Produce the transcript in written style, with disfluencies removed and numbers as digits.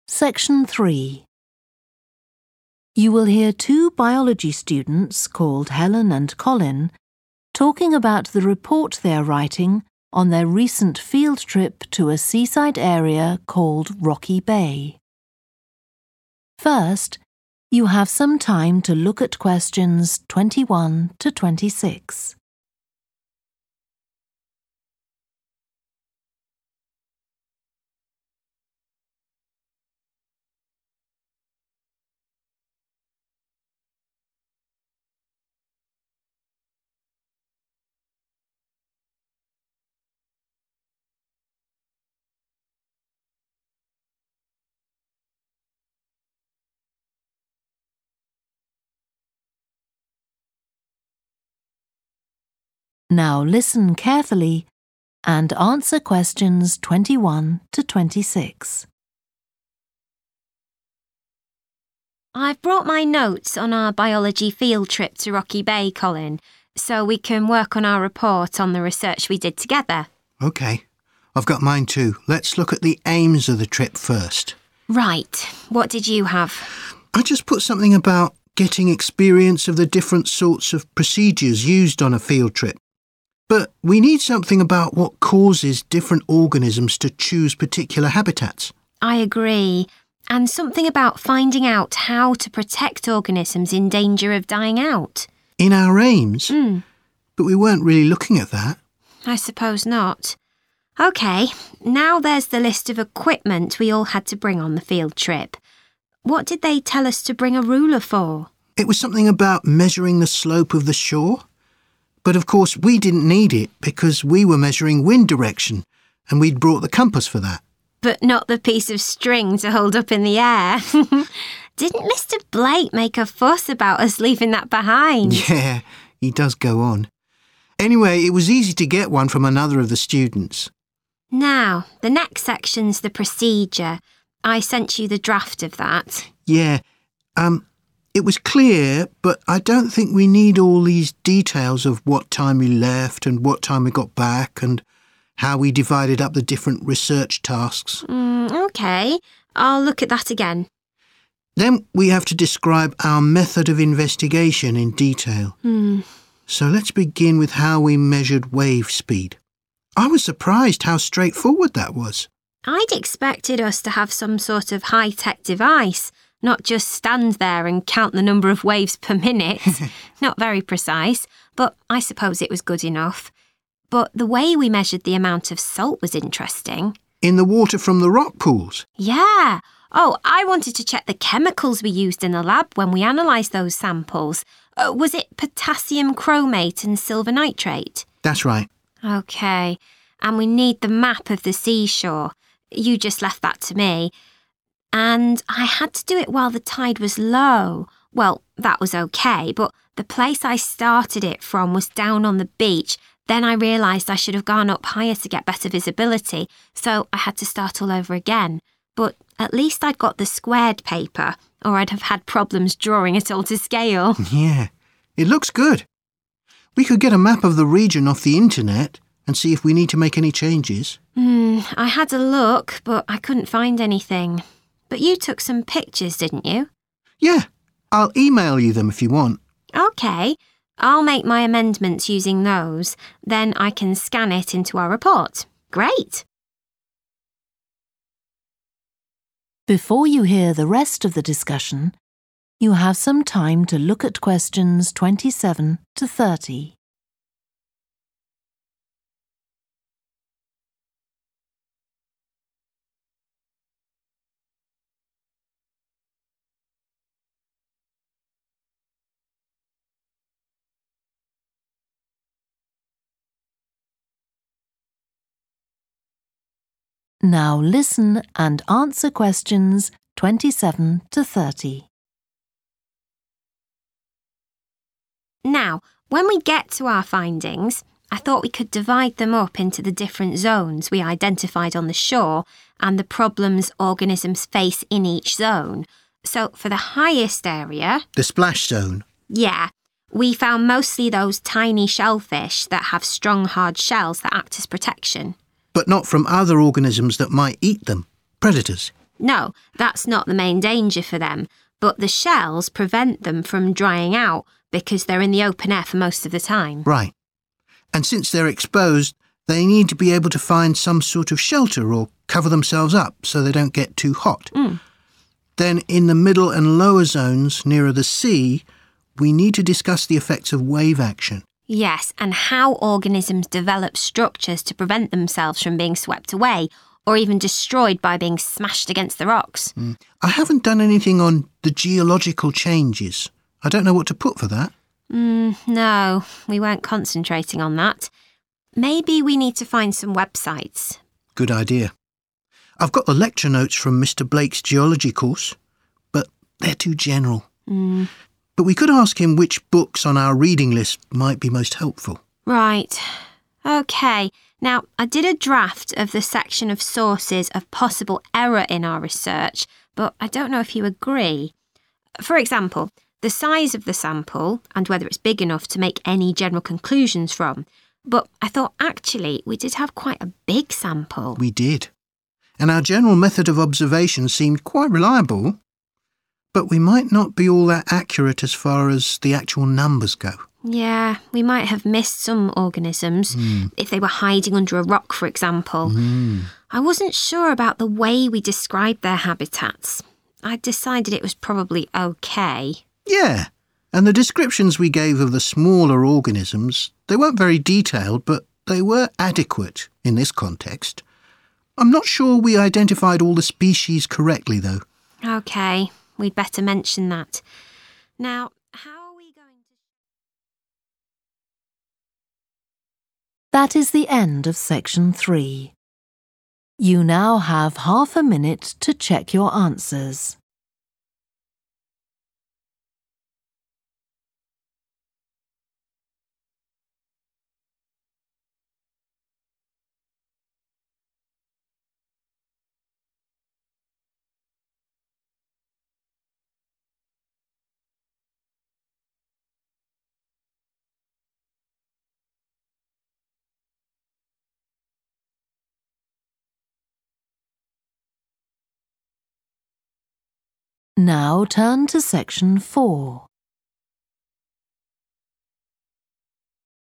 Section 3. You will hear two biology students called Helen and Colin talking about the report they are writing on their recent field trip to a seaside area called Rocky Bay. First, you have some time to look at questions 21 to 26. Now listen carefully and answer questions 21 to 26. I've brought my notes on our biology field trip to Rocky Bay, Colin, so we can work on our report on the research we did together. OK. I've got mine too. Let's look at the aims of the trip first. Right. What did you have? I just put something about getting experience of the different sorts of procedures used on a field trip. But we need something about what causes different organisms to choose particular habitats. I agree. And something about finding out how to protect organisms in danger of dying out. In our aims? But we weren't really looking at that. I suppose not. OK, now there's the list of equipment we all had to bring on the field trip. What did they tell us to bring a ruler for? It was something about measuring the slope of the shore. But of course we didn't need it because we were measuring wind direction and we'd brought the compass for that. But not the piece of string to hold up in the air. Didn't Mr. Blake make a fuss about us leaving that behind? Yeah, he does go on. Anyway, it was easy to get one from another of the students. Now, the next section's the procedure. I sent you the draft of that. Yeah, it was clear, but I don't think we need all these details of what time we left and what time we got back and how we divided up the different research tasks. OK, I'll look at that again. Then we have to describe our method of investigation in detail. So let's begin with how we measured wave speed. I was surprised how straightforward that was. I'd expected us to have some sort of high-tech device, not just stand there and count the number of waves per minute. Not very precise, but I suppose it was good enough. But the way we measured the amount of salt was interesting. In the water from the rock pools? Yeah. Oh, I wanted to check the chemicals we used in the lab when we analysed those samples. Was it potassium chromate and silver nitrate? That's right. OK. And we need the map of the seashore. You just left that to me. And I had to do it while the tide was low. Well, that was OK, but the place I started it from was down on the beach. Then I realised I should have gone up higher to get better visibility, so I had to start all over again. But at least I'd got the squared paper, or I'd have had problems drawing it all to scale. Yeah, it looks good. We could get a map of the region off the internet and see if we need to make any changes. I had a look, but I couldn't find anything. But you took some pictures, didn't you? Yeah, I'll email you them if you want. OK. I'll make my amendments using those. Then I can scan it into our report. Great. Before you hear the rest of the discussion, you have some time to look at questions 27 to 30. Now listen and answer questions 27 to 30. Now, when we get to our findings, I thought we could divide them up into the different zones we identified on the shore and the problems organisms face in each zone. So for the highest area... The splash zone? Yeah. We found mostly those tiny shellfish that have strong, hard shells that act as protection. But not from other organisms that might eat them, predators. No, that's not the main danger for them, but the shells prevent them from drying out because they're in the open air for most of the time. Right. And since they're exposed, they need to be able to find some sort of shelter or cover themselves up so they don't get too hot. Then in the middle and lower zones, nearer the sea, we need to discuss the effects of wave action. Yes, and how organisms develop structures to prevent themselves from being swept away or even destroyed by being smashed against the rocks. I haven't done anything on the geological changes. I don't know what to put for that. No, we weren't concentrating on that. Maybe we need to find some websites. Good idea. I've got the lecture notes from Mr. Blake's geology course, but they're too general. But we could ask him which books on our reading list might be most helpful. Right. OK. Now, I did a draft of the section of sources of possible error in our research, but I don't know if you agree. For example, the size of the sample and whether it's big enough to make any general conclusions from. But I thought, actually, we did have quite a big sample. We did. And our general method of observation seemed quite reliable. But we might not be all that accurate as far as the actual numbers go. Yeah, we might have missed some organisms, if they were hiding under a rock, for example. I wasn't sure about the way we described their habitats. I decided it was probably OK. Yeah, and the descriptions we gave of the smaller organisms, they weren't very detailed, but they were adequate in this context. I'm not sure we identified all the species correctly, though. OK, we'd better mention that. Now, how are we going to... That is the end of section 3. You now have half a minute to check your answers. Now turn to section 4.